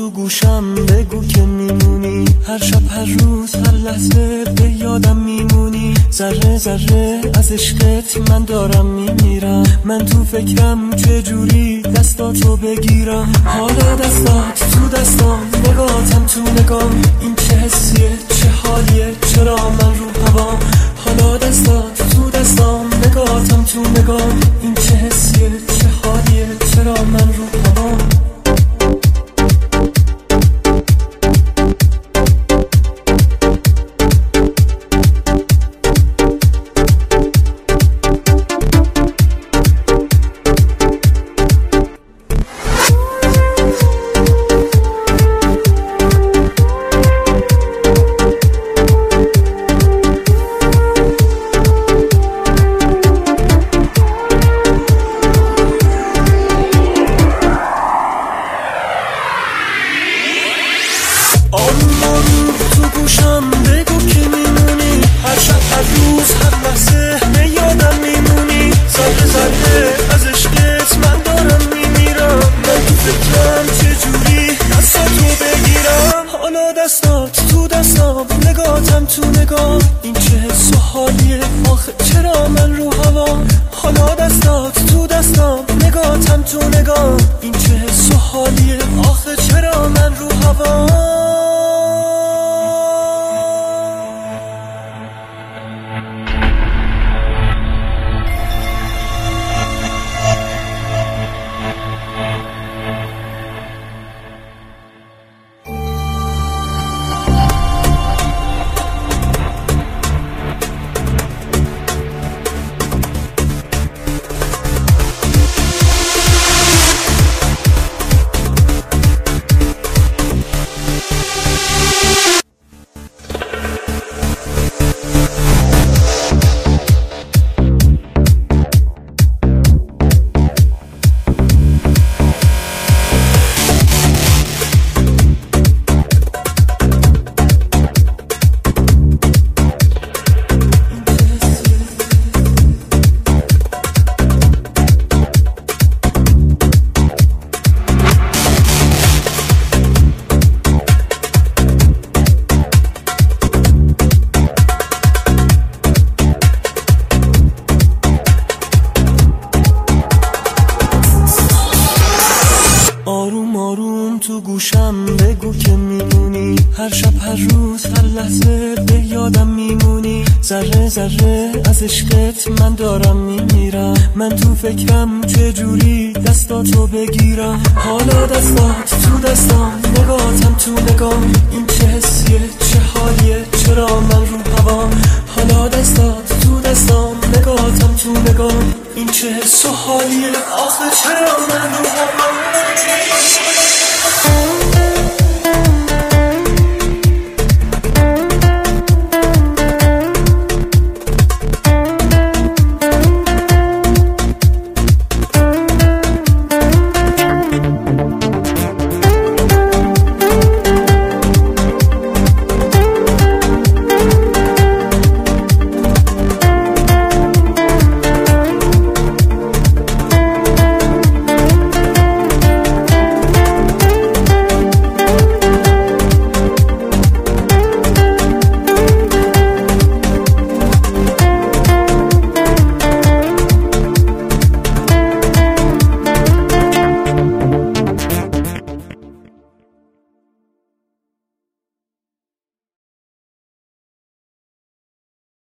تو گوشم بگو که میمونی، هر شب هر روز هر لحظه به یادم میمونی. ذره ذره از عشقت من دارم میمیرم، من تو فکرم چجوری دستاتو بگیرم. حالا دستات تو دستام، نگاهتم تو نگام، این چه حسیه چه حالیه، چرا من رو هوام. حالا دستات تو دستام، نگاهتم تو نگام، این چه حسیه چه حالیه، چرا من رو هوام. تو گوشم بگو که میمونی، هر شب هر روز هر لحظه به یادم میمونی. ذره ذره از عشقت من دارم میمیرم، من تو فکرم چجوری دستاتو بگیرم. حالا دستات تو دستام، نگاهتم تو نگاه، این چه حس و حالیه آخه چرا من رو هوام. حالا دستات تو دستام، نگاهتم تو نگاه، این چه حس و حالیه آخه چرا من رو هوام. آروم آروم تو گوشم بگو که میمونی، هر شب هر روز هر لحظه به یادم میمونی. ذره ذره از عشقت من دارم میمیرم، من تو فکرم چجوری دستاتو بگیرم. حالا دستات تو دستام، نگاهتم تو نگام، این چه حسیه چه حالیه، چرا من رو هوام. حالا دستات تو دستام، نگاهتم تو نگام، این چه حس و حالیه آخه چرا من رو هوام.